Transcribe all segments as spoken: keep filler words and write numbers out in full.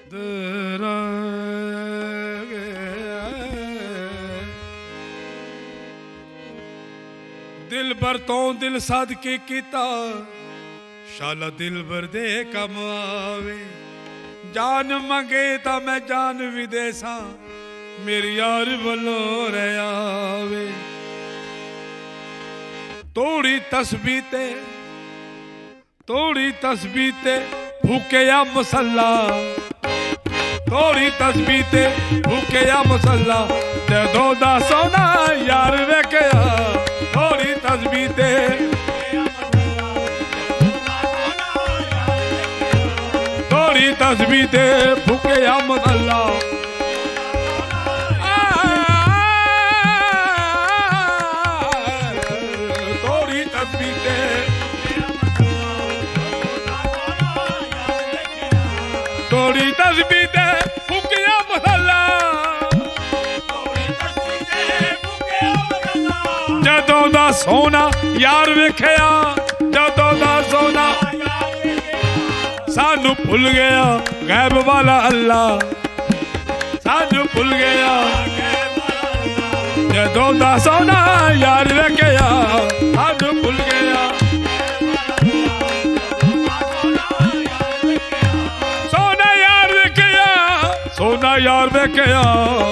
दिल भर तो दिल सद के कीता शाला दिल भर दे कम आवे जान मंगे ता मैं जान भी देसा मेरी यार वलो रह आवे तोड़ी तस्बीह ते तोड़ी तस्बीह ते फूके या मसल्ला तोड़ी तस्बीह ते फूके या मसल्ला ते दो दा सोना यार वेखया तोड़ी तस्बीह ते तोड़ी तस्बीह ते फूके या मसल्ला तोड़ी तस्बीह ते तोड़ी तस्बीह ते फूकिया मसल्ला जदों दा सोना यार वेखया जदों दा सोना सानू भुल गया गैब वाला अल्लाह सानू भुल गया जदों दा सोना यार वेखया सानू भुल गया सोना यार वेखया सोना यार वेखया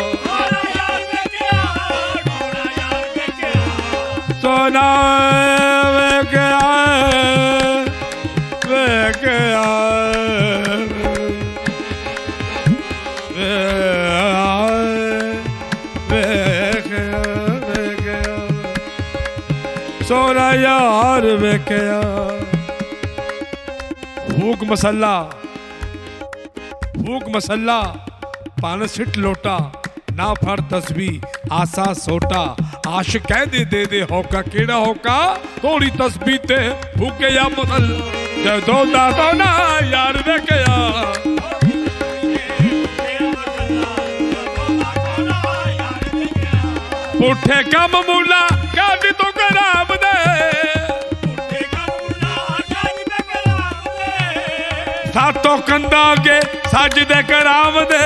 सोना वेखया वेखया सोना यार वेखया फूक मसल्ला फूक मसल्ला पान सिट लोटा ना फड़ तस्बीह आसा सोटा आश कह दे दे दे होका केड़ा होका थोड़ी तस्बीह ते फूके या मसल्ला जदों दा सोना यार वेखया पुठे कम मूला गादी तो कराम दे सातों कंधा के सजदे कराम दे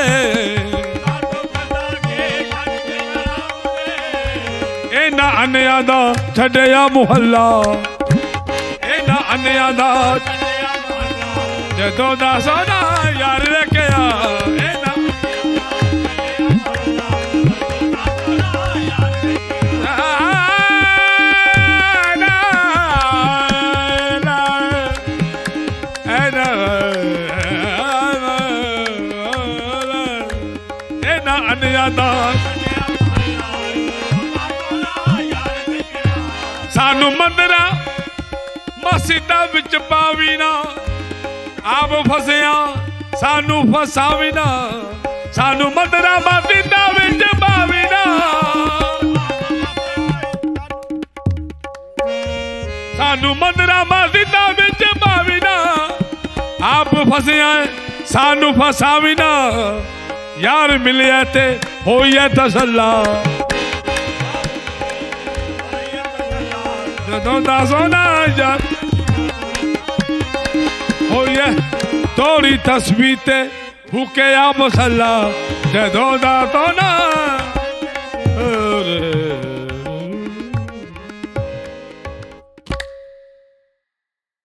इन्हां अन्या दा छड्या मुहल्ला इन्हां अन्या दा जदों दा सोना यार वेखया सानू मंदरा मस्जिदा विच पावी ना आप फसिया सानू फसावी ना सानू मंदरा मस्जिदा विच पावी ना सानू मंदरा मस्जिदा विच पावी ना आप फसिया सानू फसावी ना यार मिलिया ते होइए तसल्ला जदों दा सोना यार होइए तोड़ी तस्बीह ते फूके या मसल्ला जदों दा सोना